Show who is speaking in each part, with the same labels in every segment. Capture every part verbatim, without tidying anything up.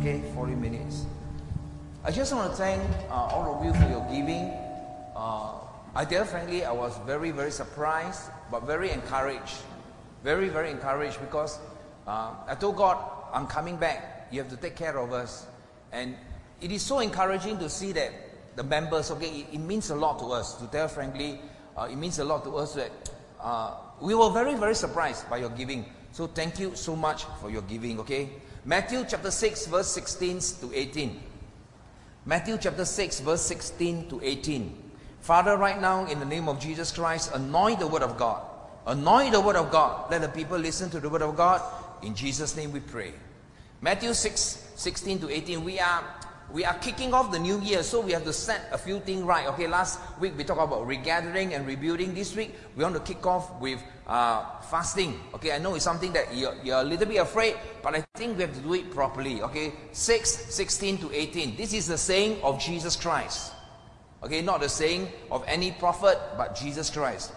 Speaker 1: okay? forty minutes. I just want to thank uh, all of you for your giving. Uh, I tell you frankly, I was very, very surprised, but very encouraged. Very, very encouraged because uh, I told God, I'm coming back. You have to take care of us. And it is so encouraging to see that the members, okay, it, it means a lot to us. To tell you frankly, uh, it means a lot to us that uh, we were very, very surprised by your giving. So thank you so much for your giving, okay? Matthew chapter six, verse sixteen to eighteen. Matthew chapter six, verse sixteen to eighteen. Father, right now, in the name of Jesus Christ, anoint the word of God. Anoint the word of God. Let the people listen to the word of God. In Jesus' name we pray. Matthew six, sixteen to eighteen. We are we are kicking off the new year, so we have to set a few things right. Okay, last week we talked about regathering and rebuilding. This week we want to kick off with uh, fasting. Okay, I know it's something that you're, you're a little bit afraid, but I think we have to do it properly. Okay, six, sixteen to eighteen. This is the saying of Jesus Christ. Okay, not the saying of any prophet, but Jesus Christ.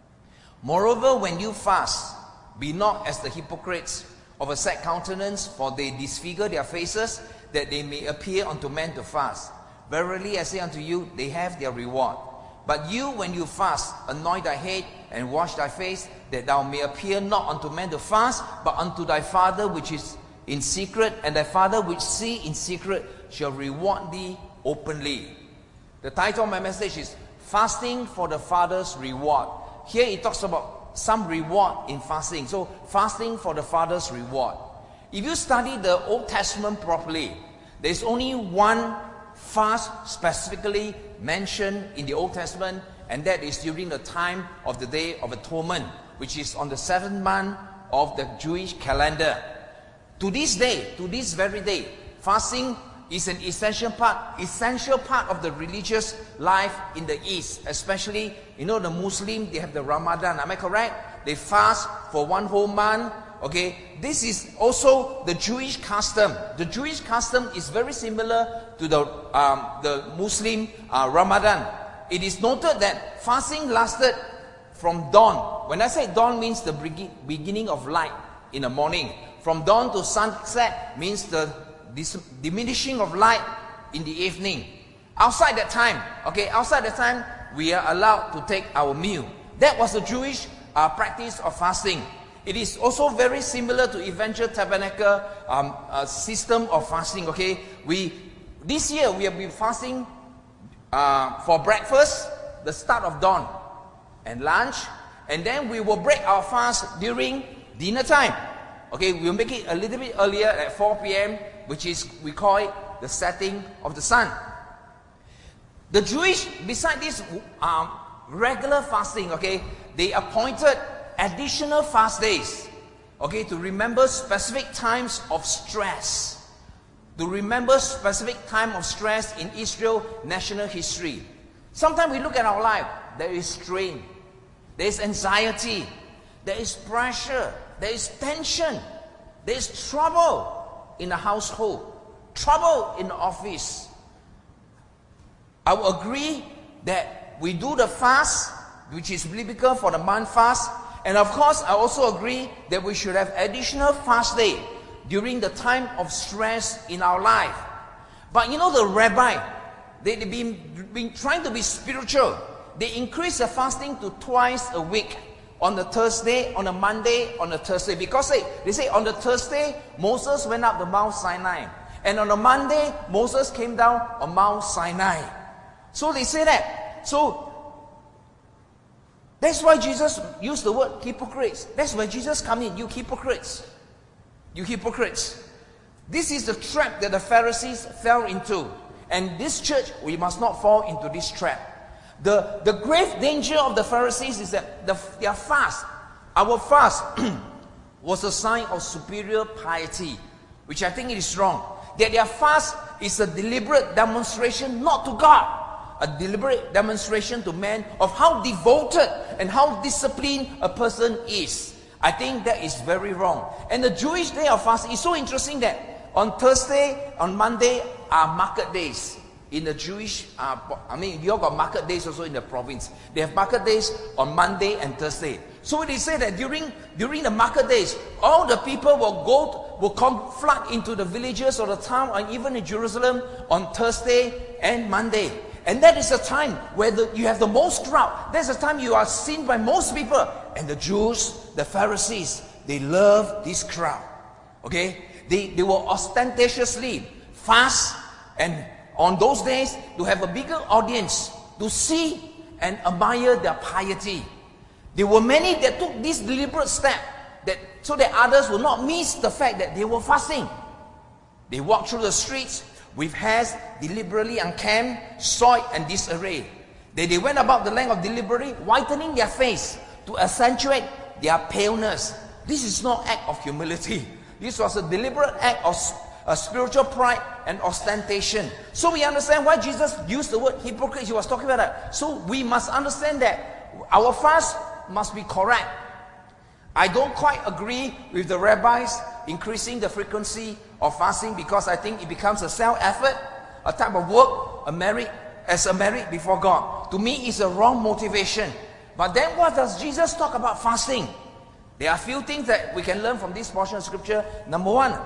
Speaker 1: Moreover, when you fast, be not as the hypocrites of a sad countenance, for they disfigure their faces, that they may appear unto men to fast. Verily I say unto you, they have their reward. But you, when you fast, anoint thy head and wash thy face, that thou may appear not unto men to fast, but unto thy Father which is in secret, and thy Father which see in secret shall reward thee openly. The title of my message is Fasting for the Father's Reward. Here it talks about some reward in fasting. So, fasting for the Father's reward. If you study the Old Testament properly, there is only one fast specifically mentioned in the Old Testament, and that is during the time of the Day of Atonement, which is on the seventh month of the Jewish calendar. To this day, to this very day, fasting is an essential part, essential part of the religious life in the East. Especially, you know, the Muslim, they have the Ramadan. Am I correct? They fast for one whole month. Okay, this is also the Jewish custom. The Jewish custom is very similar to the um, the Muslim uh, Ramadan. It is noted that fasting lasted from dawn. When I say dawn, means the beginning of light in the morning. From dawn to sunset means the diminishing of light in the evening. Outside that time, okay, outside that time, we are allowed to take our meal. That was the Jewish uh, practice of fasting. It is also very similar to Evangel Tabernacle um, uh, system of fasting. Okay, we this year we have been fasting uh, for breakfast, the start of dawn, and lunch, and then we will break our fast during dinner time. Okay, we'll make it a little bit earlier at four p m, which is, we call it the setting of the sun. The Jewish, beside this um, regular fasting, okay, they appointed additional fast days, okay, to remember specific times of stress, to remember specific time of stress in Israel national history. Sometimes we look at our life, there is strain, there is anxiety, there is pressure, there is tension, there is trouble in the household, trouble in the office. I will agree that we do the fast, which is biblical for the month fast. And of course, I also agree that we should have additional fast day during the time of stress in our life. But you know, the rabbi, they, they've been, been trying to be spiritual. They increase the fasting to twice a week. On the Thursday, on a Monday, on a Thursday. Because they, they say on the Thursday, Moses went up the Mount Sinai. And on the Monday, Moses came down on Mount Sinai. So they say that. So, that's why Jesus used the word hypocrites. That's where Jesus come in. You hypocrites. You hypocrites. This is the trap that the Pharisees fell into. And this church, we must not fall into this trap. The, the grave danger of the Pharisees is that the, their fast, our fast, was a sign of superior piety, which I think is wrong. That their fast is a deliberate demonstration not to God, a deliberate demonstration to man of how devoted and how disciplined a person is. I think that is very wrong. And the Jewish day of fasting is so interesting that on Thursday, on Monday are market days. In the Jewish, uh, I mean, you all got market days also in the province. They have market days on Monday and Thursday. So they say that during during the market days, all the people will go people will come flood into the villages or the town, and even in Jerusalem on Thursday and Monday. And that is the time where the, you have the most crowd. That's the time you are seen by most people. And the Jews, the Pharisees, they love this crowd. Okay? They, they will ostentatiously fast, and on those days to have a bigger audience to see and admire their piety. There were many that took this deliberate step that so that others will not miss the fact that they were fasting. They walked through the streets with hairs deliberately unkempt, soiled and disarray. They, they went about the length of deliberately whitening their face to accentuate their paleness. This is not an act of humility. This was a deliberate act of a spiritual pride and ostentation. So we understand why Jesus used the word hypocrite. He was talking about that. So we must understand that our fast must be correct. I don't quite agree with the rabbis increasing the frequency of fasting, because I think it becomes a self-effort, a type of work, a merit, as a merit before God. To me, it's a wrong motivation. But then what does Jesus talk about fasting? There are a few things that we can learn from this portion of scripture. Number one,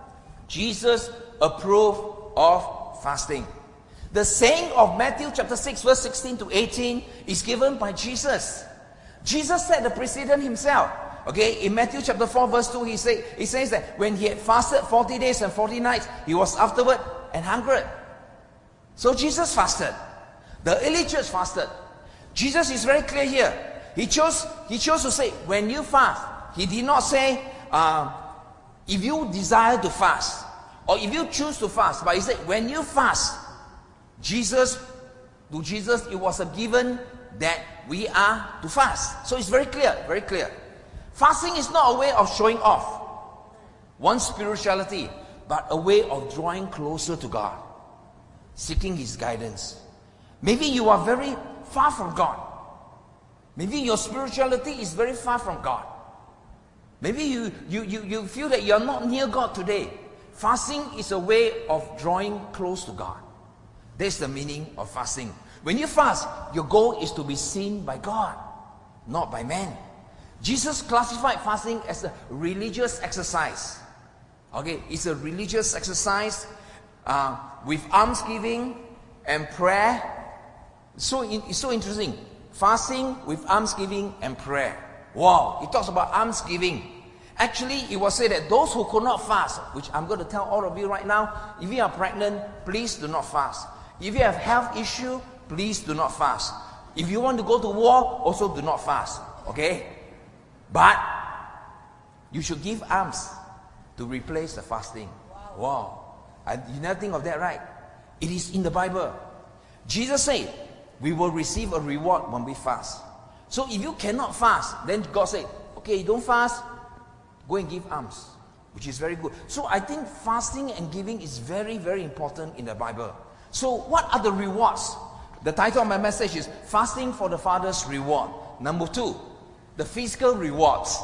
Speaker 1: Jesus approved of fasting. The saying of Matthew chapter six verse sixteen to eighteen is given by Jesus. Jesus set the precedent himself. Okay, in Matthew chapter four verse two, he say, he says that when he had fasted forty days and forty nights, he was afterward and hungered. So Jesus fasted. The early church fasted. Jesus is very clear here. He chose, he chose to say, when you fast. He did not say, uh, if you desire to fast, or if you choose to fast. But he said, when you fast, Jesus, to Jesus, it was a given that we are to fast. So it's very clear, very clear. Fasting is not a way of showing off one's spirituality, but a way of drawing closer to God, seeking His guidance. Maybe you are very far from God. Maybe your spirituality is very far from God. Maybe you, you, you, you feel that you're not near God today. Fasting is a way of drawing close to God. That's the meaning of fasting. When you fast, your goal is to be seen by God, not by man. Jesus classified fasting as a religious exercise. Okay, it's a religious exercise uh, with almsgiving and prayer. So it's so interesting. Fasting with almsgiving and prayer. Wow, it talks about almsgiving. Actually, it was said that those who could not fast, which I'm going to tell all of you right now, if you are pregnant, please do not fast. If you have health issue, please do not fast. If you want to go to war, also do not fast. Okay? But you should give alms to replace the fasting. Wow. Wow. And you never think of that, right? It is in the Bible. Jesus said, we will receive a reward when we fast. So if you cannot fast, then God said, okay, don't fast, go and give alms, which is very good. So I think fasting and giving is very, very important in the Bible. So what are the rewards? The title of my message is Fasting for the Father's Reward. Number two, the physical rewards.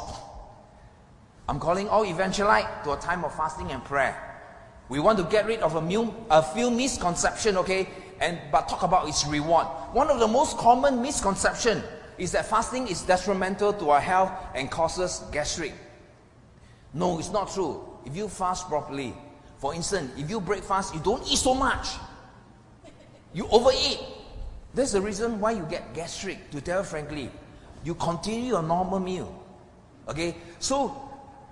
Speaker 1: I'm calling all Evangelite to a time of fasting and prayer. We want to get rid of a, mu- a few misconceptions, okay, and but talk about its reward. One of the most common misconceptions is that fasting is detrimental to our health and causes gastric. No, it's not true. If you fast properly, for instance, if you break fast, you don't eat so much. You overeat. That's the reason why you get gastric, to tell you frankly. You continue your normal meal. Okay? So,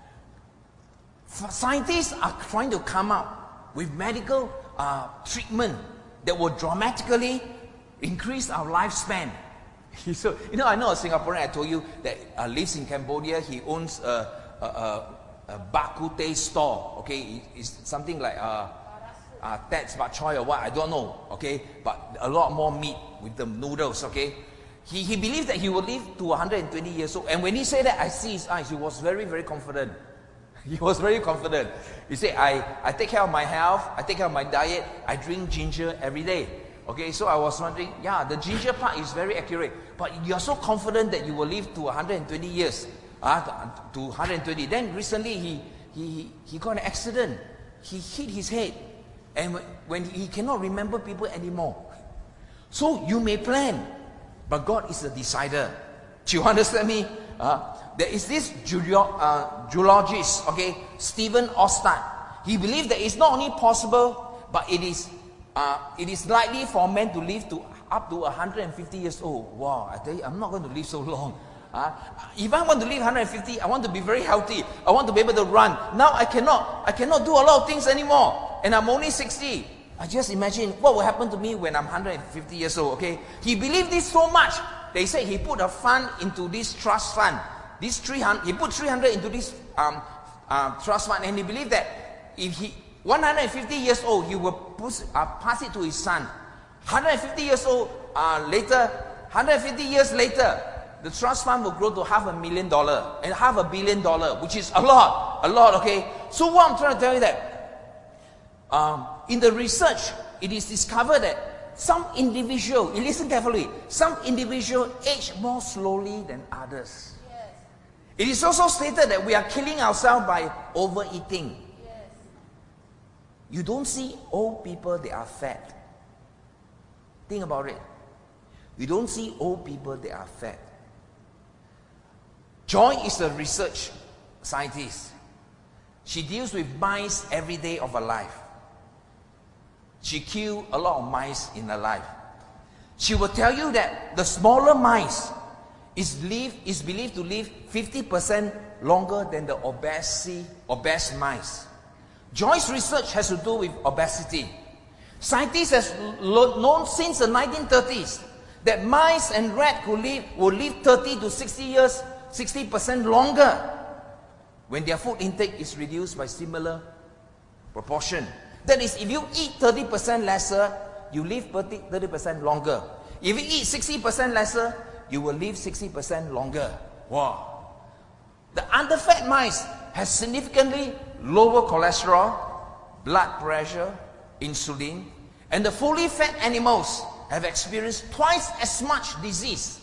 Speaker 1: scientists are trying to come up with medical uh, treatment that will dramatically increase our lifespan. So, you know, I know a Singaporean, I told you, that uh, lives in Cambodia. He owns a, a, a, a bak kut teh store. Okay? It's something like uh, uh, Tats Bak Choy or what, I don't know. Okay? But a lot more meat with the noodles. Okay? He, he believed that he would live to one hundred twenty years old. And when he said that, I see his eyes. He was very, very confident. He was very confident. He said, I, I take care of my health. I take care of my diet. I drink ginger every day. Okay, so I was wondering, yeah, the ginger part is very accurate. But you are so confident that you will live to one hundred twenty years. Uh, to one hundred twenty. Then recently, he, he, he got an accident. He hit his head. And when he cannot remember people anymore. So you may plan. But God is the decider. Do you understand me? Uh, there is this geolo- uh, geologist, okay, Stephen Ostad. He believed that it's not only possible, but it is uh, it is likely for men to live to up to one hundred fifty years old. Wow, I tell you, I'm not going to live so long. Uh, if I want to live one hundred fifty, I want to be very healthy. I want to be able to run. Now I cannot. I cannot do a lot of things anymore. And I'm only sixty. I just imagine what will happen to me when I'm one hundred fifty years old, okay? He believed this so much. They said he put a fund into this trust fund. This three hundred, he put three hundred into this um, um, trust fund, and he believed that if he one hundred fifty years old, he will push, uh, pass it to his son. one hundred fifty years old uh, later, one hundred fifty years later, the trust fund will grow to half a million dollar and half a billion dollar, which is a lot, a lot, okay? So what I'm trying to tell you that, um, in the research, it is discovered that some individual, you listen carefully, some individual age more slowly than others. Yes. It is also stated that we are killing ourselves by overeating. Yes. You don't see old people, they are fat. Think about it. You don't see old people, they are fat. Joy is a research scientist. She deals with mice every day of her life. She killed a lot of mice in her life. She will tell you that the smaller mice is, live, is believed to live fifty percent longer than the obesity, obese mice. Joy's research has to do with obesity. Scientists have known since the nineteen thirties that mice and rats will live, will live thirty to sixty years, sixty percent longer when their food intake is reduced by similar proportion. That is, if you eat thirty percent lesser, you live thirty percent longer. If you eat sixty percent lesser, you will live sixty percent longer. Wow. The underfed mice has significantly lower cholesterol, blood pressure, insulin, and the fully fed animals have experienced twice as much disease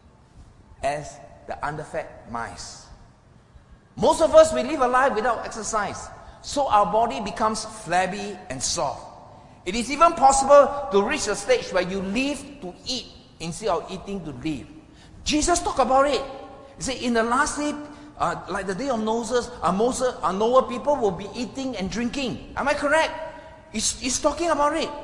Speaker 1: as the underfed mice. Most of us, we live a life without exercise, so our body becomes flabby and soft. It is even possible to reach a stage where you live to eat instead of eating to live. Jesus talked about it. He said, in the last day, uh, like the day of Moses, uh, Moses, uh, Noah, people will be eating and drinking. Am I correct? He's, he's talking about it.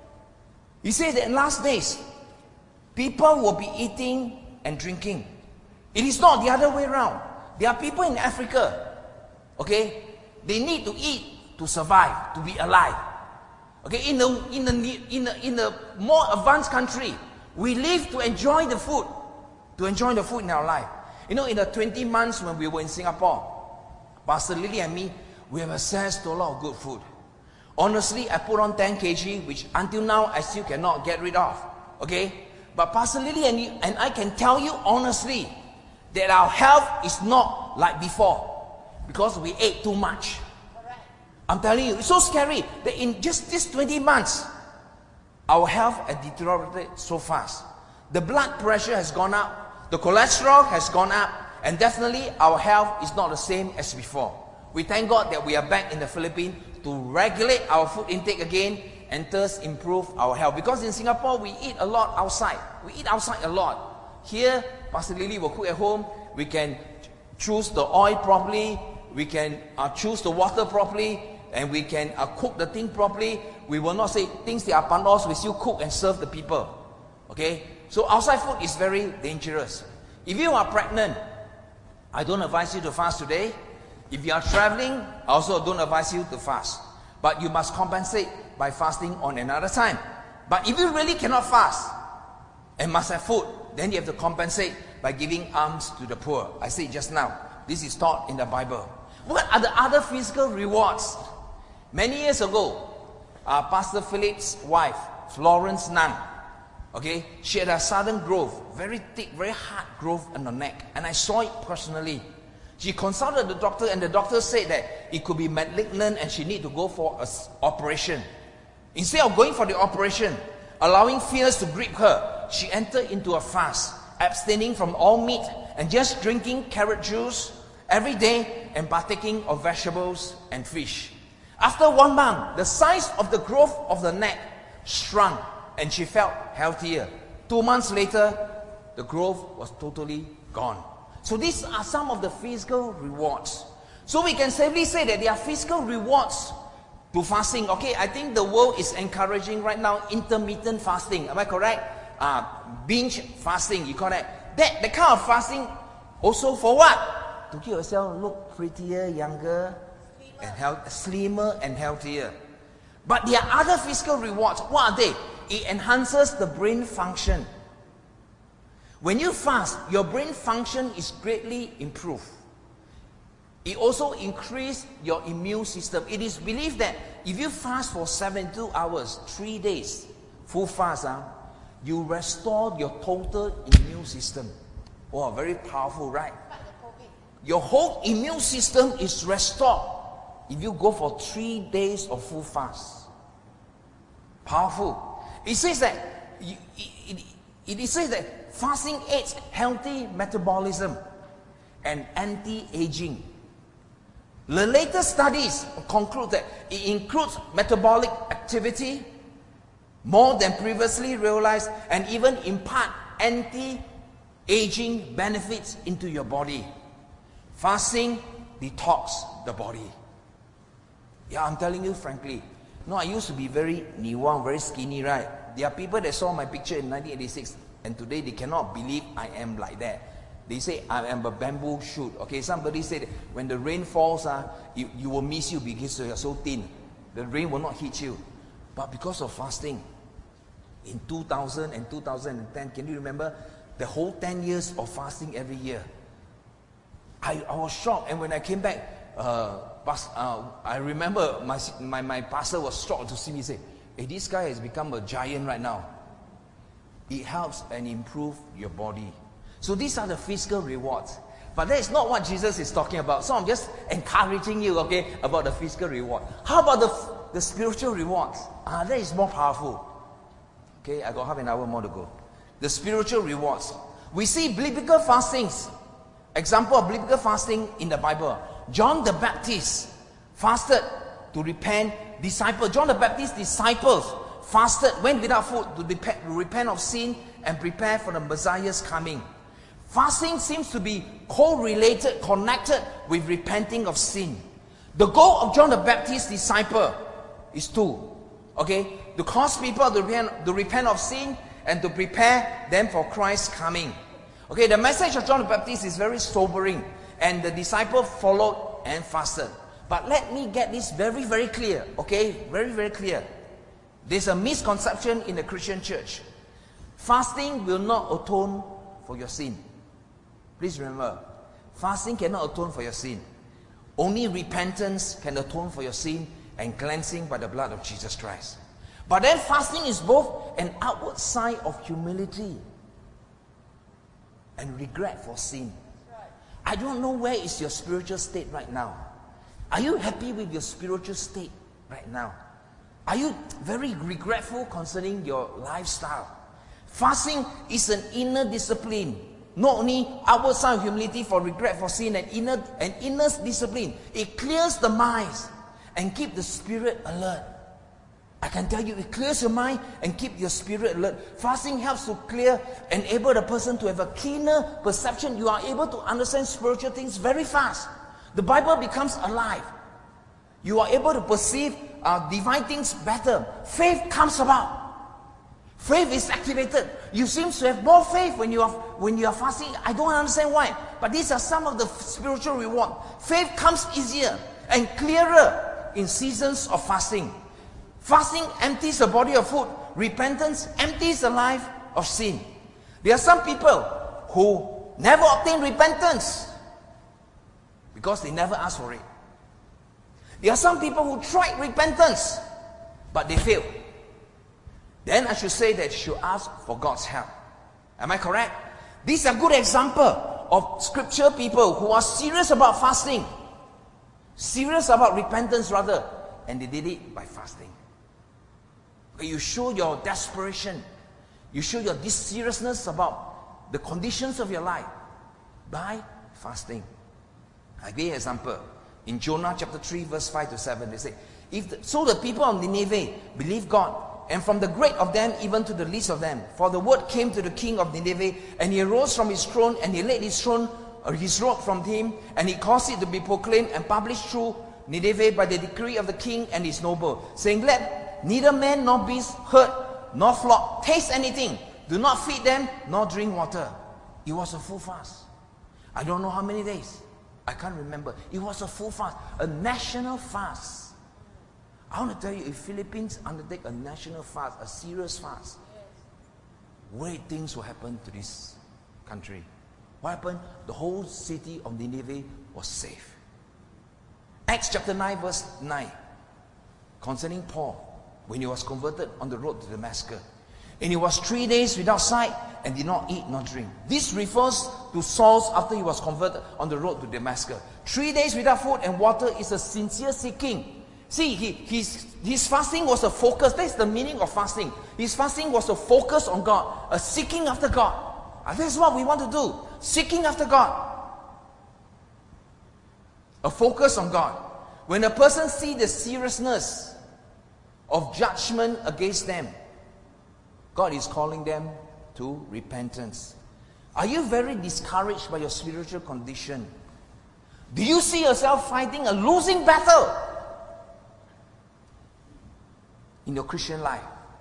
Speaker 1: He says that in last days, people will be eating and drinking. It is not the other way around. There are people in Africa, okay? They need to eat to survive, to be alive. Okay, in the in the in the in the more advanced country, we live to enjoy the food, to enjoy the food in our life. You know, in the twenty months when we were in Singapore, Pastor Lily and me, we have access to a lot of good food. Honestly, I put on ten kilograms, which until now I still cannot get rid of. Okay, but Pastor Lily and, you, and I can tell you honestly that our health is not like before. Because we ate too much. I'm telling you, it's so scary that in just these twenty months, our health has deteriorated so fast. The blood pressure has gone up, the cholesterol has gone up, and definitely our health is not the same as before. We thank God that we are back in the Philippines to regulate our food intake again and thus improve our health. Because in Singapore, we eat a lot outside. We eat outside a lot. Here, Pastor Lily will cook at home. We can choose the oil properly. We can uh, choose the water properly, and we can uh, cook the thing properly. We will not say things that are pandos, we still cook and serve the people. Okay? So outside food is very dangerous. If you are pregnant, I don't advise you to fast today. If you are traveling, I also don't advise you to fast. But you must compensate by fasting on another time. But if you really cannot fast and must have food, then you have to compensate by giving alms to the poor. I said just now, this is taught in the Bible. What are the other physical rewards? Many years ago, uh, Pastor Philip's wife, Florence Nang, okay, she had a sudden growth, very thick, very hard growth on her neck. And I saw it personally. She consulted the doctor, and the doctor said that it could be malignant and she need to go for an operation. Instead of going for the operation, allowing fears to grip her, she entered into a fast, abstaining from all meat and just drinking carrot juice every day and partaking of vegetables and fish. After one month, the size of the growth of the neck shrunk and she felt healthier. Two months later, the growth was totally gone. So these are some of the physical rewards. So we can safely say that there are physical rewards to fasting. Okay, I think the world is encouraging right now intermittent fasting. Am I correct? Uh, binge fasting, you call that. That, that kind of fasting also for what? To keep yourself look prettier, younger, and health, slimmer and healthier. But there are other physical rewards. What are they? It enhances the brain function. When you fast, your brain function is greatly improved. It also increases your immune system. It is believed that if you fast for seventy-two hours, three days, full fast, huh, you restore your total immune system. Oh, very powerful, right? Your whole immune system is restored if you go for three days of full fast. Powerful. It says that it, it, it, it says that fasting aids healthy metabolism and anti-aging. The latest studies conclude that it includes metabolic activity more than previously realized, and even impart anti-aging benefits into your body. Fasting detox the body. Yeah, I'm telling you frankly. No, I used to be very niwang, very skinny, right? There are people that saw my picture in nineteen eighty-six, and today they cannot believe I am like that. They say I am a bamboo shoot. Okay, somebody said when the rain falls, uh, you, you will miss you because you are so thin. The rain will not hit you. But because of fasting, in two thousand and two thousand ten, can you remember the whole ten years of fasting every year? I, I was shocked, and when I came back, uh, pas, uh, I remember my, my, my pastor was shocked to see me say, hey, this guy has become a giant right now. It helps and improves your body. So these are the physical rewards. But that is not what Jesus is talking about. So I'm just encouraging you, okay, about the physical reward. How about the, the spiritual rewards? Ah, that is more powerful. Okay, I got half an hour more to go. The spiritual rewards. We see biblical fastings. Example of biblical fasting in the Bible. John the Baptist fasted to repent. Disciple John the Baptist's disciples fasted, went without food to repent of sin and prepare for the Messiah's coming. Fasting seems to be correlated, connected with repenting of sin. The goal of John the Baptist's disciple is two. Okay, to cause people to repent, to repent of sin and to prepare them for Christ's coming. Okay, the message of John the Baptist is very sobering, and the disciple followed and fasted. But let me get this very, very clear. Okay, very, very clear. There's a misconception in the Christian church. Fasting will not atone for your sin. Please remember, fasting cannot atone for your sin. Only repentance can atone for your sin and cleansing by the blood of Jesus Christ. But then fasting is both an outward sign of humility and regret for sin. I don't know where is your spiritual state right now. Are you happy with your spiritual state right now? Are you very regretful concerning your lifestyle? Fasting is an inner discipline. Not only outward sign of humility for regret for sin and inner and inner discipline. It clears the minds and keep the spirit alert. I can tell you, it clears your mind and keep your spirit alert. Fasting helps to clear, enable the person to have a keener perception. You are able to understand spiritual things very fast. The Bible becomes alive. You are able to perceive uh, divine things better. Faith comes about. Faith is activated. You seem to have more faith when you are when you are fasting. I don't understand why, but these are some of the spiritual reward. Faith comes easier and clearer in seasons of fasting. Fasting empties the body of food. Repentance empties the life of sin. There are some people who never obtain repentance because they never ask for it. There are some people who tried repentance, but they failed. Then I should say that you should ask for God's help. Am I correct? These are good examples of scripture people who are serious about fasting. Serious about repentance rather. And they did it by fasting. You show your desperation. You show your this seriousness about the conditions of your life by fasting. I give you an example. In Jonah chapter three verse five to seven, they say, if the, so the people of Nineveh believed God, and from the great of them even to the least of them. For the word came to the king of Nineveh, and he arose from his throne, and he laid his throne uh, his robe from him, and he caused it to be proclaimed and published through Nineveh by the decree of the king and his noble, saying, let neither man nor beast, herd nor flock taste anything. Do not feed them nor drink water. It was a full fast. I don't know how many days. I can't remember. It was a full fast, a national fast. I want to tell you, if Philippines undertake a national fast, a serious fast, great things will happen to this country. What happened? The whole city of Nineveh was safe. Acts chapter nine verse nine, concerning Paul, when he was converted on the road to Damascus. And he was three days without sight and did not eat nor drink. This refers to Saul after he was converted on the road to Damascus. Three days without food and water is a sincere seeking. See, he, his, his fasting was a focus. That's the meaning of fasting. His fasting was a focus on God, a seeking after God. And that's what we want to do. Seeking after God. A focus on God. When a person sees the seriousness of judgment against them, God is calling them to repentance. Are you very discouraged by your spiritual condition? Do you see yourself fighting a losing battle in your Christian life?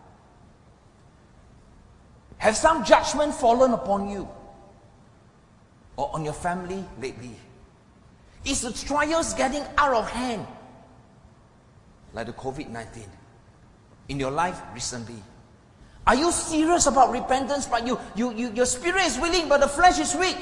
Speaker 1: Have some judgment fallen upon you or on your family lately? Is the trials getting out of hand like the COVID nineteen in your life recently? Are you serious about repentance, but you, you, you, your spirit is willing, but the flesh is weak?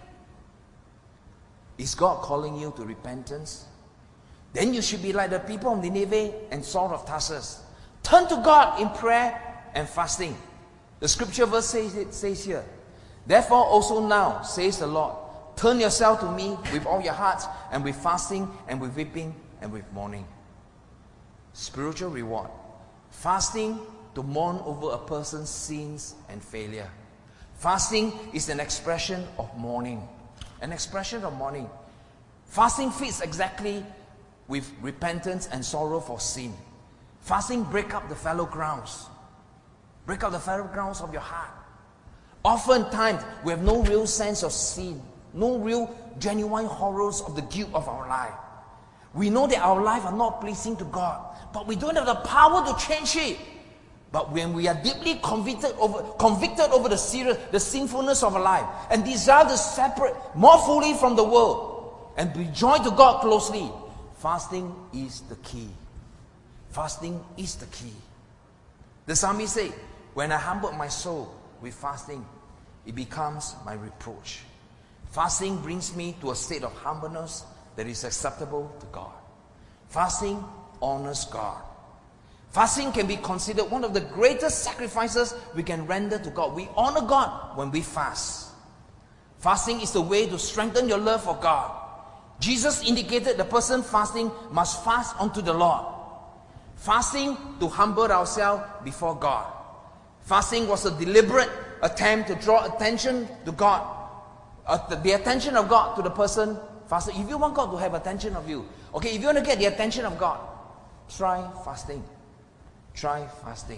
Speaker 1: Is God calling you to repentance? Then you should be like the people of Nineveh and Saul of Tarsus. Turn to God in prayer and fasting. The scripture verse says, it says here, therefore also now, says the Lord, turn yourself to me with all your hearts, and with fasting, and with weeping, and with mourning. Spiritual reward. Fasting to mourn over a person's sins and failure. Fasting is an expression of mourning. An expression of mourning. Fasting fits exactly with repentance and sorrow for sin. Fasting break up the fallow grounds. Break up the fallow grounds of your heart. Oftentimes, we have no real sense of sin. No real, genuine horrors of the guilt of our life. We know that our life are not pleasing to God, but we don't have the power to change it. But when we are deeply convicted over, convicted over the serious, the sinfulness of our life, and desire to separate more fully from the world, and be joined to God closely, fasting is the key. Fasting is the key. The psalmist said, when I humbled my soul with fasting, it becomes my reproach. Fasting brings me to a state of humbleness that is acceptable to God. Fasting honors God. Fasting can be considered one of the greatest sacrifices we can render to God. We honor God when we fast. Fasting is the way to strengthen your love for God. Jesus indicated the person fasting must fast unto the Lord. Fasting to humble ourselves before God. Fasting was a deliberate attempt to draw attention to God. Uh, the attention of God to the person fasting. If you want God to have attention of you, okay, if you want to get the attention of God, try fasting. Try fasting.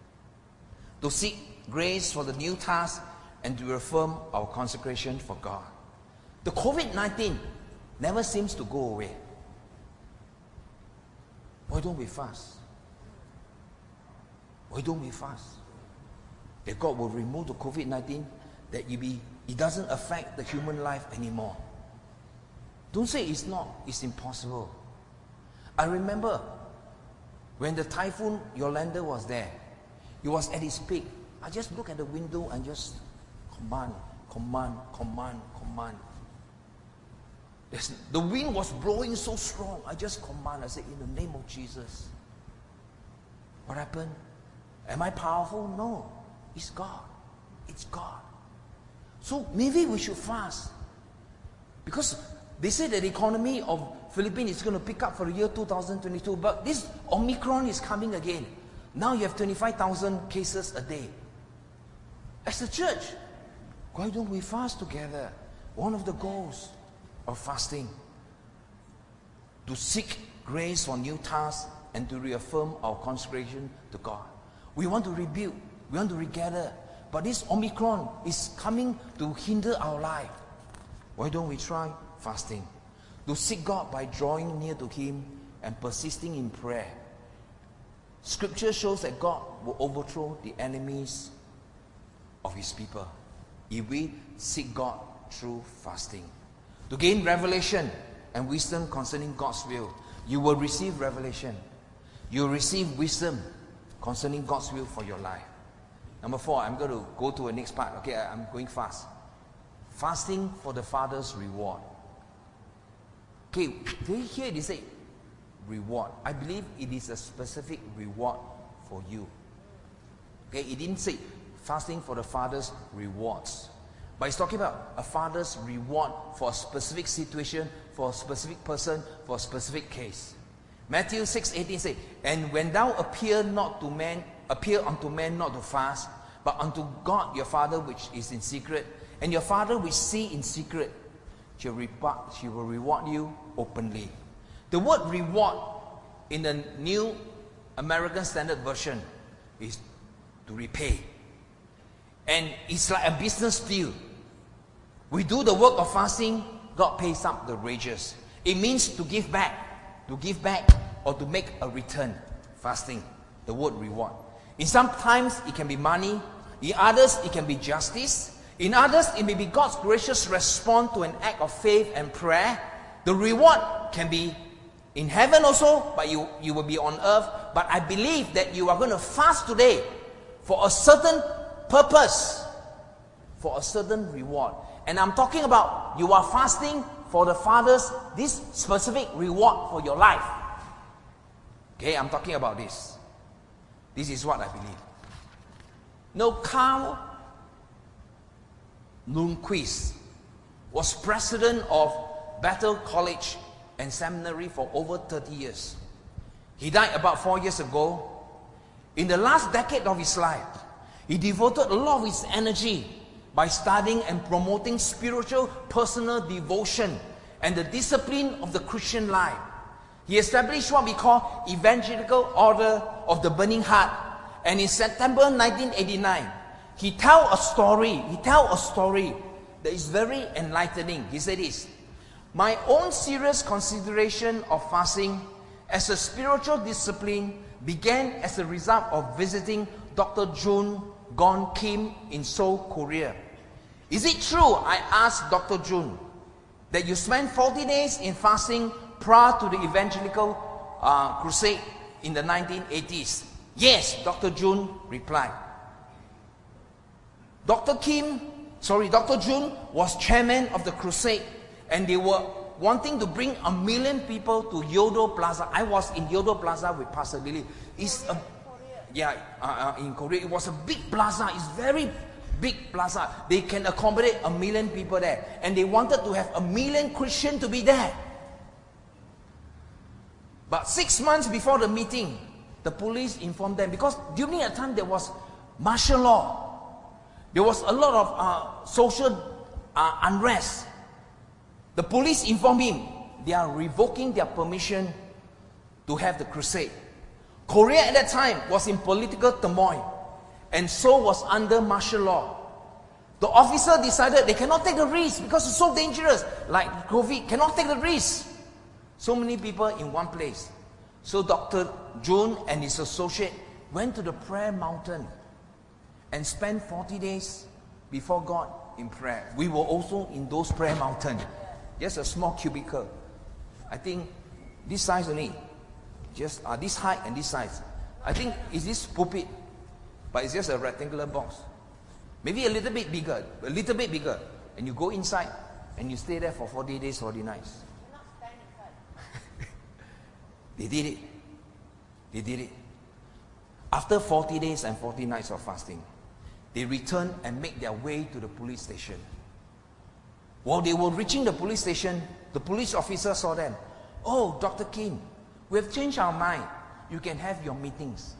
Speaker 1: To seek grace for the new task and to affirm our consecration for God. The COVID nineteen never seems to go away. Why don't we fast? Why don't we fast? That God will remove the COVID nineteen, that you be, it doesn't affect the human life anymore. Don't say it's not, it's impossible. I remember when the typhoon Yolanda was there, it was at its peak. I just look at the window and just command, command, command, command. There's, the wind was blowing so strong. I just command. I said, in the name of Jesus. What happened? Am I powerful? No. It's God. It's God. So maybe we should fast. Because they say that the economy of Philippines is going to pick up for the year two thousand twenty-two. But this Omicron is coming again. Now you have twenty-five thousand cases a day. As a church, why don't we fast together? One of the goals of fasting, to seek grace for new tasks and to reaffirm our consecration to God. We want to rebuild, we want to regather, but this Omicron is coming to hinder our life. Why don't we try fasting? To seek God by drawing near to Him and persisting in prayer. Scripture shows that God will overthrow the enemies of His people if we seek God through fasting. To gain revelation and wisdom concerning God's will, you will receive revelation. You will receive wisdom concerning God's will for your life. Number four, I'm going to go to the next part. Okay, I'm going fast. Fasting for the Father's reward. Okay, here they say reward. I believe it is a specific reward for you. Okay, it didn't say fasting for the Father's rewards. But it's talking about a Father's reward for a specific situation, for a specific person, for a specific case. Matthew six eighteen says, and when thou appear not to man, appear unto men not to fast, but unto God your Father which is in secret, and your Father which see in secret, she will, she will reward you openly. The word reward in the New American Standard Version is to repay. And it's like a business deal. We do the work of fasting, God pays up the wages. It means to give back, to give back or to make a return. Fasting, the word reward. In some times it can be money, in others it can be justice, in others it may be God's gracious response to an act of faith and prayer. The reward can be in heaven also, but you, you will be on earth. But I believe that you are going to fast today for a certain purpose, for a certain reward. And I'm talking about you are fasting for the Father's, this specific reward for your life. Okay, I'm talking about this. This is what I believe. No, Carl Lundquist was president of Bethel College and Seminary for over thirty years. He died about four years ago. In the last decade of his life, he devoted a lot of his energy by studying and promoting spiritual personal devotion and the discipline of the Christian life. He established what we call Evangelical Order of the Burning Heart. And in September nineteen eighty-nine, he tell a story. He tell a story that is very enlightening. He said this: my own serious consideration of fasting as a spiritual discipline began as a result of visiting Doctor Jun Gon Kim in Seoul, Korea. Is it true, I asked Doctor Jun, that you spent forty days in fasting prior to the evangelical uh, crusade in the nineteen eighties? Yes, Doctor Jun replied. Doctor Kim, sorry, Doctor Jun was chairman of the crusade, and they were wanting to bring a million people to Yodo Plaza. I was in Yodo Plaza with Pastor Billy. It's a, yeah, uh, uh, in Korea. It was a big plaza. It's very big plaza. They can accommodate a million people there, and they wanted to have a million Christians to be there. But six months before the meeting, the police informed them, because during that time there was martial law. There was a lot of uh, social uh, unrest. The police informed him they are revoking their permission to have the crusade. Korea at that time was in political turmoil, and so was under martial law. The officer decided they cannot take the risk because it's so dangerous. Like COVID, cannot take the risk. So many people in one place. So Doctor Jun and his associate went to the prayer mountain and spent forty days before God in prayer. We were also in those prayer mountains. Just a small cubicle. I think this size only. Just uh, this height and this size. I think is this pulpit, but it's just a rectangular box. Maybe a little bit bigger, a little bit bigger. And you go inside and you stay there for forty days, forty nights. They did it. They did it. After forty days and forty nights of fasting, they returned and made their way to the police station. While they were reaching the police station, the police officer saw them. Oh, Doctor Kim, we have changed our mind. You can have your meetings.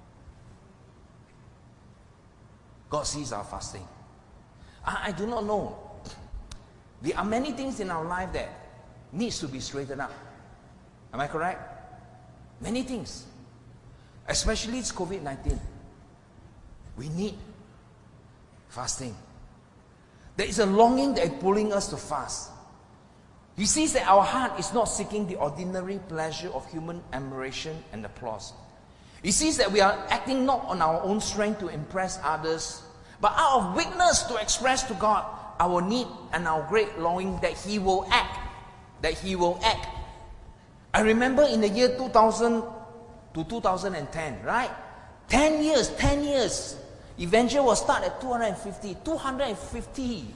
Speaker 1: God sees our fasting. I, I do not know. There are many things in our life that needs to be straightened up. Am I correct? Many things. Especially it's COVID nineteen. We need fasting. There is a longing that is pulling us to fast. He sees that our heart is not seeking the ordinary pleasure of human admiration and applause. He sees that we are acting not on our own strength to impress others, but out of weakness to express to God our need and our great longing that He will act. That He will act. I remember in the year two thousand to two thousand ten, right? ten years, ten years. Evangel will start at two hundred fifty. two hundred fifty.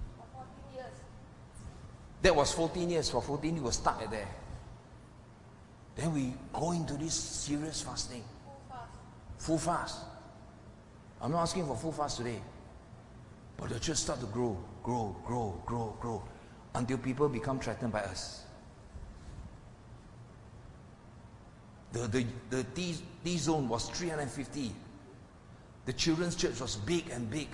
Speaker 1: That was fourteen years. For fourteen, we were stuck at there. Then we go into this serious fasting. Full fast. Full fast. I'm not asking for full fast today. But the church start to grow, grow, grow, grow, grow. Until people become threatened by us. The, the, the T, T zone was three hundred fifty. The children's church was big and big.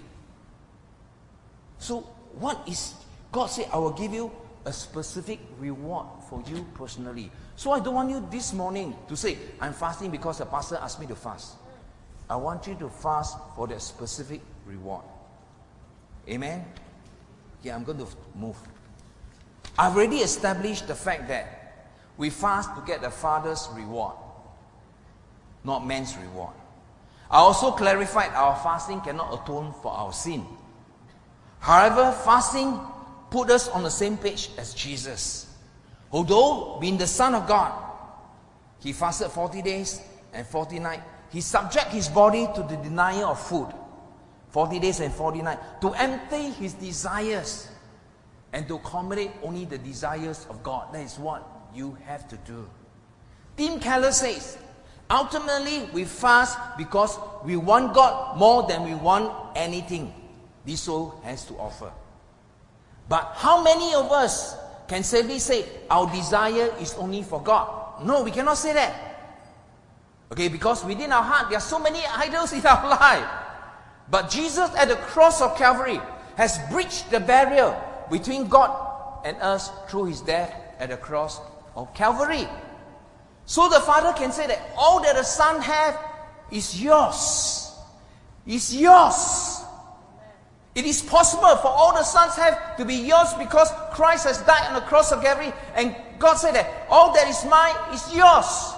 Speaker 1: So what is, God said, I will give you a specific reward for you personally. So I don't want you this morning to say, I'm fasting because the pastor asked me to fast. I want you to fast for that specific reward. Amen? Yeah, I'm going to move. I've already established the fact that we fast to get the Father's reward, not man's reward. I also clarified our fasting cannot atone for our sin. However, fasting put us on the same page as Jesus. Although being the Son of God, He fasted forty days and forty nights. He subject His body to the denial of food. forty days and forty nights. To empty His desires and to accommodate only the desires of God. That is what you have to do. Tim Keller says, ultimately we fast because we want God more than we want anything this soul has to offer. But how many of us can safely say our desire is only for God? No, we cannot say that. Okay, because within our heart there are so many idols in our life. But Jesus at the cross of Calvary has breached the barrier between God and us through His death at the cross of Calvary. So the Father can say that all that the Son has is yours. Is yours. It is possible for all the sons have to be yours because Christ has died on the cross of Calvary, and God said that all that is mine is yours.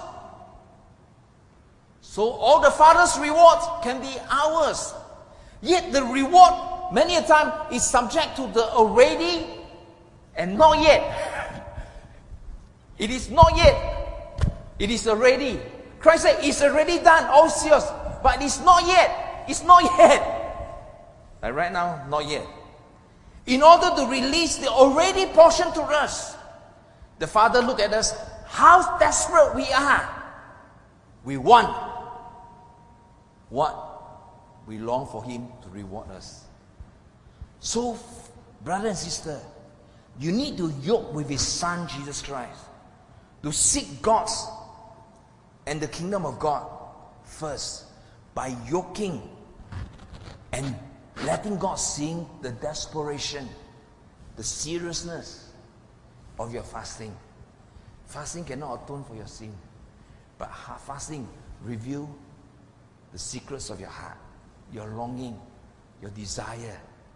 Speaker 1: So all the Father's rewards can be ours. Yet the reward many a time is subject to the already and not yet. It is not yet. It is already. Christ said it's already done, all is yours. But it's not yet. It's not yet. Like right now, not yet. In order to release the already portion to us, the Father looked at us, how desperate we are. We want what we long for Him to reward us. So, brother and sister, you need to yoke with His Son, Jesus Christ, to seek God's and the kingdom of God first by yoking and letting God see the desperation, the seriousness of your fasting. Fasting cannot atone for your sin, but fasting reveals the secrets of your heart, your longing, your desire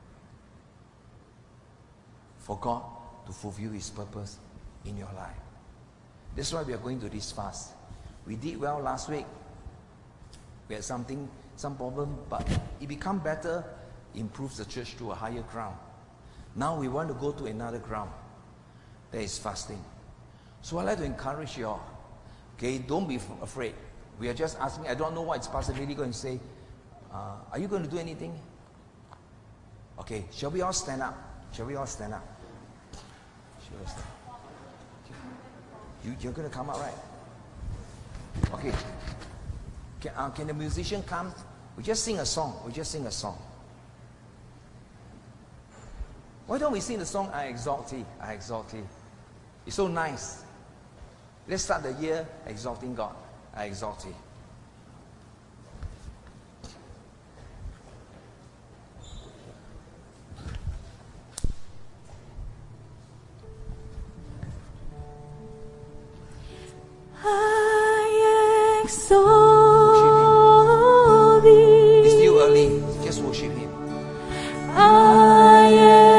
Speaker 1: for God to fulfill His purpose in your life. That's why we are going to this fast. We did well last week. We had something, some problem, but it became better, improves the church to a higher ground. Now we want to go to another ground. That is fasting. So I'd like to encourage you all. Okay, don't be afraid. We are just asking, I don't know what Pastor Lily going to say. Uh, are you going to do anything? Okay, shall we all stand up? Shall we all stand up? Shall we stand up? You, you're going to come out, right? Okay. Can, uh, can the musician come? We just sing a song. We just sing a song. Why don't we sing the song, I Exalt Thee, I Exalt Thee? It's so nice. Let's start the year exalting God. I exalt Thee.
Speaker 2: I exalt Thee.
Speaker 1: It's still early. Just worship Him.
Speaker 2: I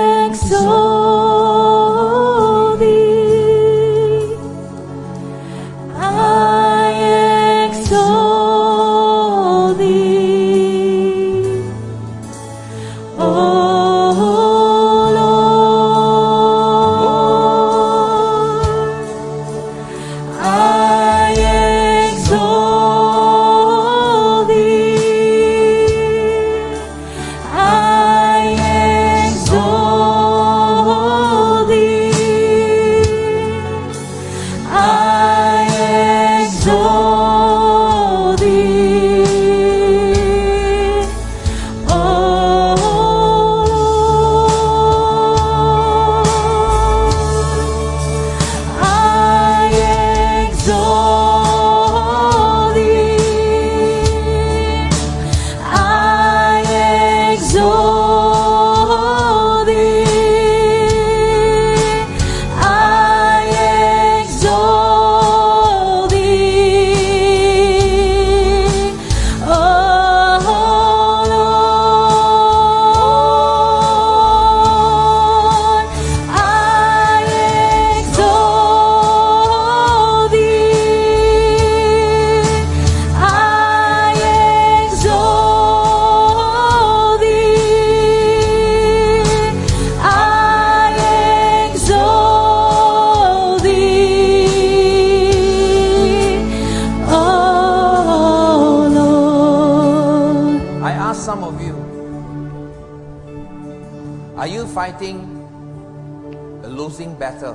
Speaker 1: Are you fighting a losing battle?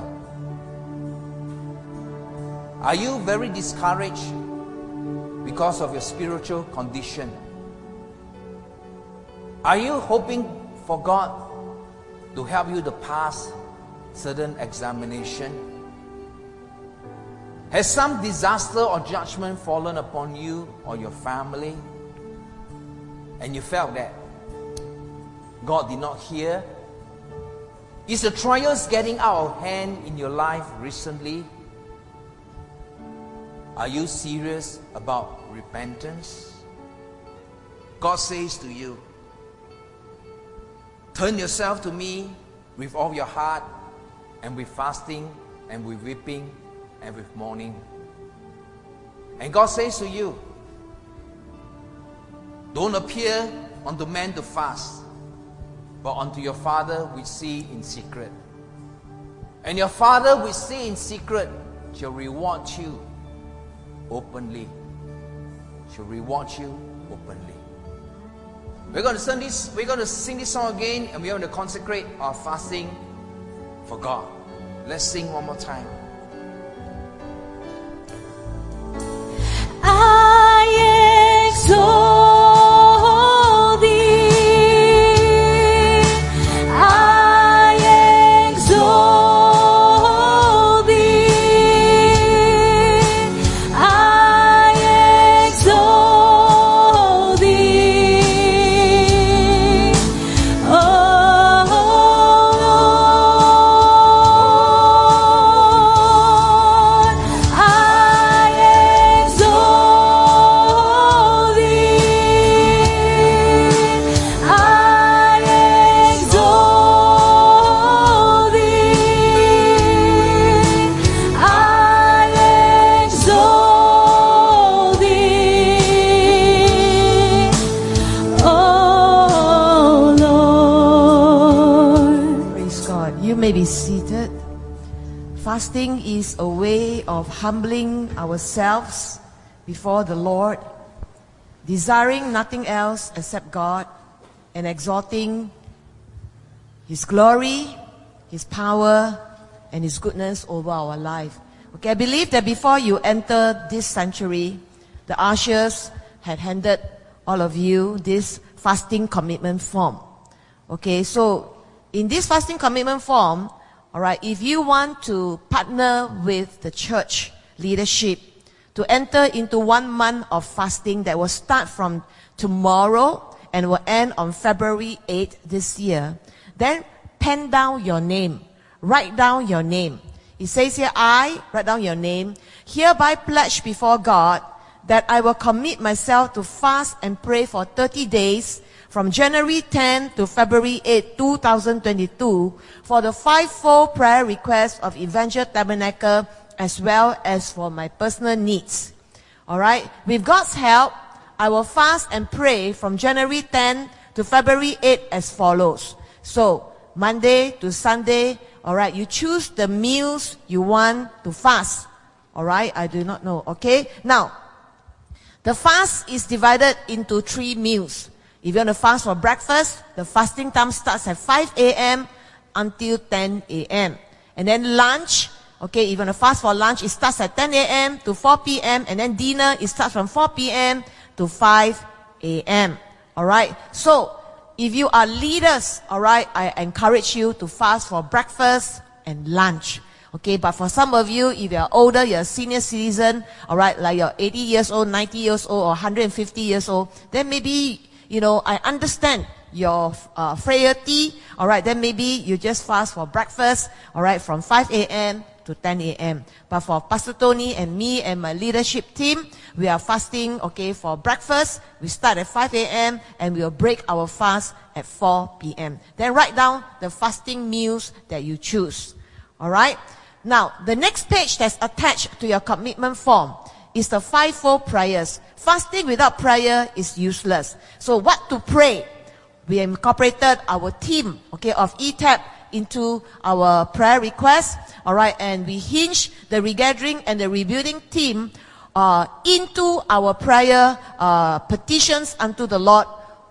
Speaker 1: Are you very discouraged because of your spiritual condition? Are you hoping for God to help you to pass certain examination? Has some disaster or judgment fallen upon you or your family, and you felt that God did not hear? Is the trials getting out of hand in your life recently? Are you serious about repentance? God says to you, turn yourself to me with all your heart, and with fasting, and with weeping, and with mourning. And God says to you, don't appear unto men to fast, but unto your Father which see in secret. And your Father which see in secret shall reward you openly. Shall reward you openly. We're going to sing this, we're going to sing this song again, and we're going to consecrate our fasting for God. Let's sing one more time.
Speaker 2: I exalt thee, I exalt thee, I exalt thee, oh Lord, I exalt thee, I exalt thee, I exalt thee, oh Lord.
Speaker 3: Praise God. You may be seated. Fasting is a way of humbling ourselves before the Lord, desiring nothing else except God, and exalting His glory, His power, and His goodness over our life. Okay, I believe that before you enter this sanctuary, the ushers had handed all of you this fasting commitment form. Okay, so in this fasting commitment form, all right, if you want to partner with the church leadership to enter into one month of fasting that will start from tomorrow and will end on February eighth this year, then pen down your name. Write down your name. It says here, I, write down your name, hereby pledge before God that I will commit myself to fast and pray for thirty days from January tenth to February eighth, two thousand twenty-two for the fivefold prayer requests of Evangel Tabernacle as well as for my personal needs. Alright, with God's help, I will fast and pray from January tenth to February eighth as follows. So, Monday to Sunday, alright, you choose the meals you want to fast. Alright, I do not know, okay? Now, the fast is divided into three meals. If you want to fast for breakfast, the fasting time starts at five a m until ten a m And then lunch, okay, if you want to fast for lunch, it starts at ten a m to four p m And then dinner, it starts from four p m to five a m Alright, so if you are leaders, alright, I encourage you to fast for breakfast and lunch. Okay, but for some of you, if you're older, you're a senior citizen, alright, like you're eighty years old, ninety years old, or one hundred fifty years old, then maybe, you know, I understand your uh, frailty, alright, then maybe you just fast for breakfast, alright, from five a m to ten a m But for Pastor Tony and me and my leadership team, we are fasting, okay, for breakfast. We start at five a m and we'll break our fast at four p m Then write down the fasting meals that you choose, alright? Now, the next page that's attached to your commitment form is the fivefold prayers. Fasting without prayer is useless. So what to pray? We incorporated our team, okay, of E T A P into our prayer requests, alright, and we hinge the regathering and the rebuilding team uh, into our prayer uh, petitions unto the Lord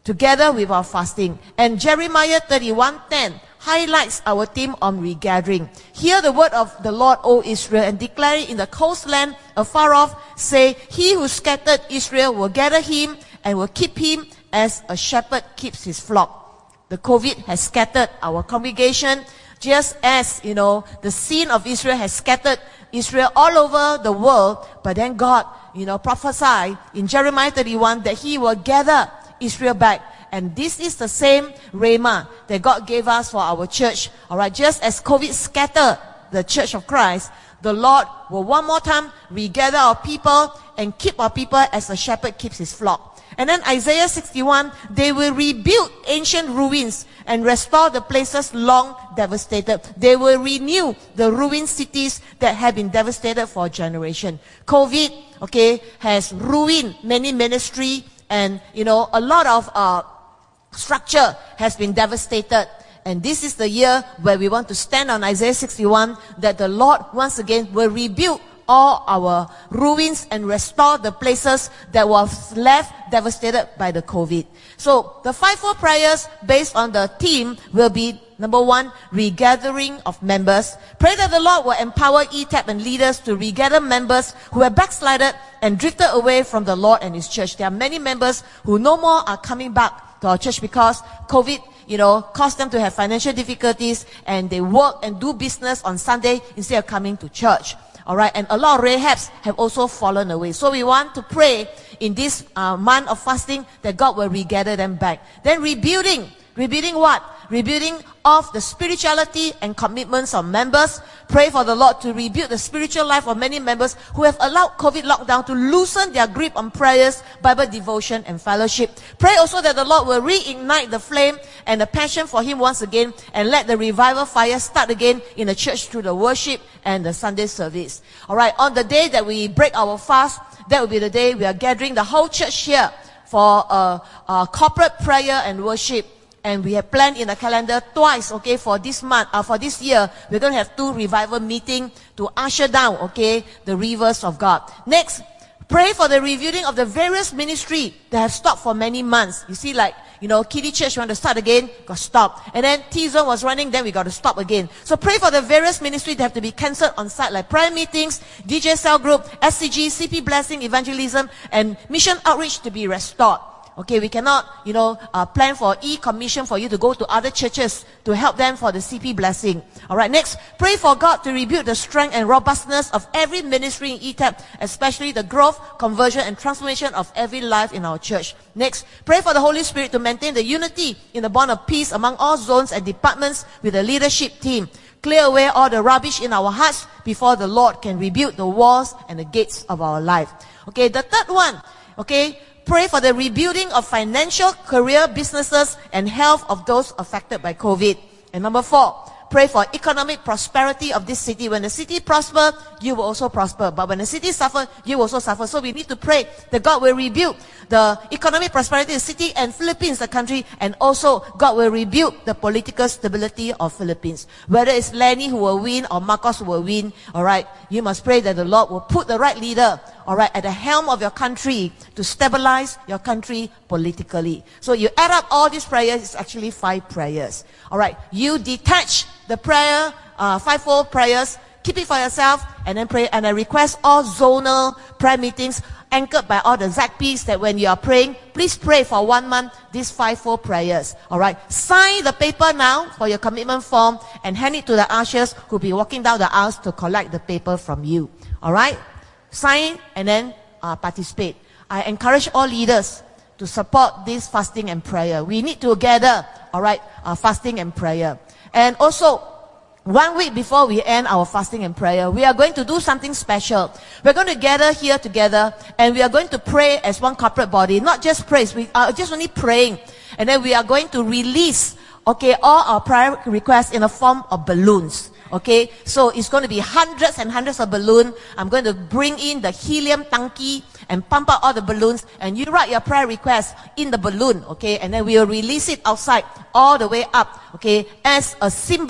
Speaker 3: together with our fasting. And Jeremiah thirty-one ten highlights our theme on regathering. Hear the word of the Lord, O Israel, and declare it in the coastland afar off. Say, he who scattered Israel will gather him and will keep him as a shepherd keeps his flock. The COVID has scattered our congregation, just as, you know, the sin of Israel has scattered Israel all over the world. But then God, you know, prophesied in Jeremiah thirty-one that he will gather Israel back. And this is the same rhema that God gave us for our church. Alright, just as COVID scattered the church of Christ, the Lord will one more time regather our people and keep our people as a shepherd keeps his flock. And then Isaiah sixty-one, they will rebuild ancient ruins and restore the places long devastated. They will renew the ruined cities that have been devastated for a generation. COVID, okay, has ruined many ministry, and, you know, a lot of uh, structure has been devastated. And this is the year where we want to stand on Isaiah sixty-one, that the Lord once again will rebuild all our ruins and restore the places that was left devastated by the COVID. So the fivefold prayers based on the theme will be, number one, regathering of members. Pray that the Lord will empower E T A P and leaders to regather members who have backslided and drifted away from the Lord and His church. There are many members who no more are coming back to our church because COVID, you know, caused them to have financial difficulties, and they work and do business on Sunday instead of coming to church. Alright, and a lot of Rahabs have also fallen away. So we want to pray in this uh, month of fasting that God will regather them back. Then rebuilding. Rebuilding what? Rebuilding of the spirituality and commitments of members. Pray for the Lord to rebuild the spiritual life of many members who have allowed COVID lockdown to loosen their grip on prayers, Bible devotion, and fellowship. Pray also that the Lord will reignite the flame and the passion for Him once again, and let the revival fire start again in the church through the worship and the Sunday service. Alright, on the day that we break our fast, that will be the day we are gathering the whole church here for a, a corporate prayer and worship. And we have planned in the calendar twice, okay, for this month, uh, for this year, we're going to have two revival meetings to usher down, okay, the rivers of God. Next, pray for the reviewing of the various ministry that have stopped for many months. You see, like, you know, Kiddie Church want to start again, got stopped. And then T-Zone was running, then we got to stop again. So pray for the various ministry that have to be cancelled on site, like prayer meetings, D J Cell Group, S C G, C P Blessing, Evangelism, and Mission Outreach to be restored. Okay, we cannot, you know, uh, plan for e-commission for you to go to other churches to help them for the C P blessing. Alright, next, pray for God to rebuild the strength and robustness of every ministry in E T A P, especially the growth, conversion, and transformation of every life in our church. Next, pray for the Holy Spirit to maintain the unity in the bond of peace among all zones and departments with the leadership team. Clear away all the rubbish in our hearts before the Lord can rebuild the walls and the gates of our life. Okay, the third one, okay, pray for the rebuilding of financial, career, businesses, and health of those affected by COVID. And number four, pray for economic prosperity of this city. When the city prospers, you will also prosper. But when the city suffers, you will also suffer. So we need to pray that God will rebuild the economic prosperity of the city and Philippines, the country, and also God will rebuild the political stability of Philippines. Whether it's Lenny who will win or Marcos who will win, alright, you must pray that the Lord will put the right leader, alright, at the helm of your country to stabilize your country politically. So you add up all these prayers, it's actually five prayers. Alright, you detach the prayer, uh, fivefold prayers, keep it for yourself, and then pray. And I request all zonal prayer meetings anchored by all the Z A C Ps that when you are praying, please pray for one month these fivefold prayers. Alright, sign the paper now for your commitment form and hand it to the ushers who will be walking down the aisles to collect the paper from you. Alright, sign and then uh, participate. I encourage all leaders to support this fasting and prayer. We need to gather, alright, uh, fasting and prayer. And also, one week before we end our fasting and prayer, we are going to do something special. We're going to gather here together and we are going to pray as one corporate body. Not just praise, we are just only praying. And then we are going to release, okay, all our prayer requests in a form of balloons. Okay, so it's going to be hundreds and hundreds of balloons. I'm going to bring in the helium tanki and pump out all the balloons, and you write your prayer request in the balloon, okay, and then we will release it outside all the way up, okay, as a symbol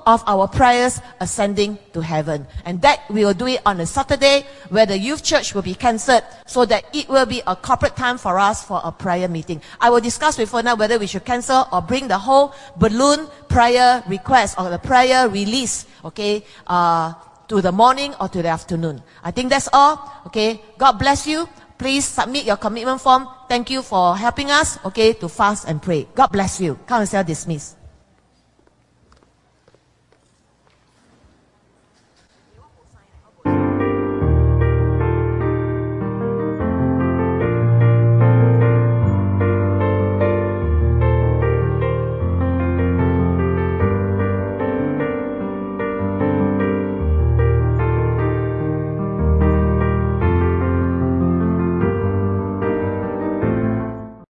Speaker 3: of our prayers ascending to heaven. And that we will do it on a Saturday where the youth church will be cancelled, so that it will be a corporate time for us for a prayer meeting. I will discuss with Ferna whether we should cancel or bring the whole balloon prayer request or the prayer release, okay, uh, to the morning or to the afternoon. I think that's all. Okay. God bless you. Please submit your commitment form. Thank you for helping us, okay, to fast and pray. God bless you. Council dismissed.